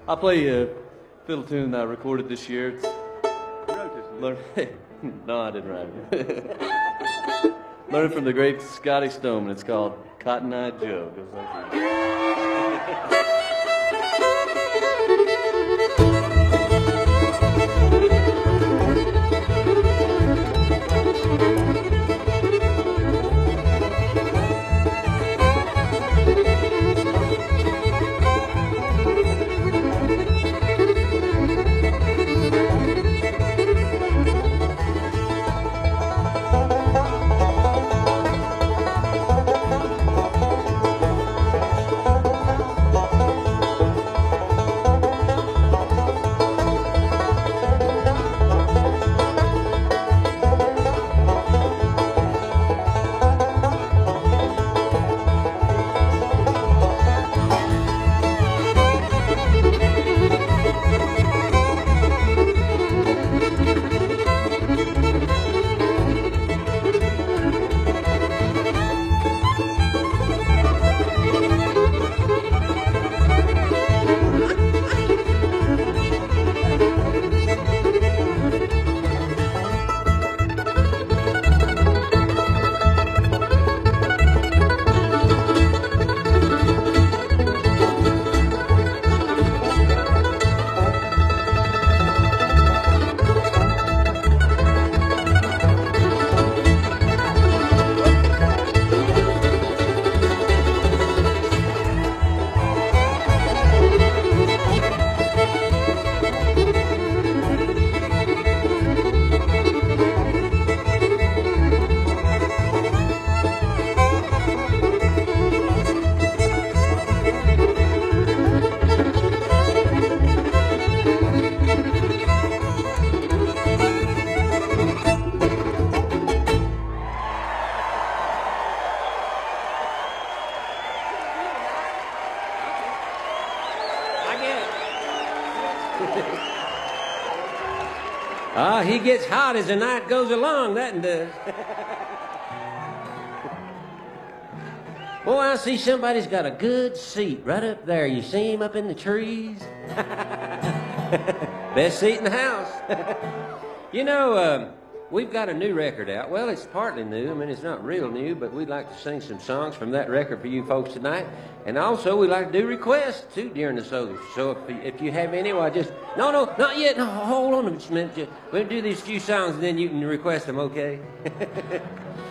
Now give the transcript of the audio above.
I'll play a fiddle tune that I recorded this year. It's no, I didn't write it. Learned from the great Scotty Stone. It's called Cotton Eye Joe. Goes like this. He gets hot as the night goes along, that does. Boy, I see somebody's got a good seat right up there. You see him up in the trees? Best seat in the house. You know, we've got a new record out. Well, it's partly new. I mean, it's not real new, but we'd like to sing some songs from that record for you folks tonight. And also, we'd like to do requests, too, during the show. So if you have any, well, just... No, not yet. No, hold on just a minute. We'll do these few songs, and then you can request them, okay?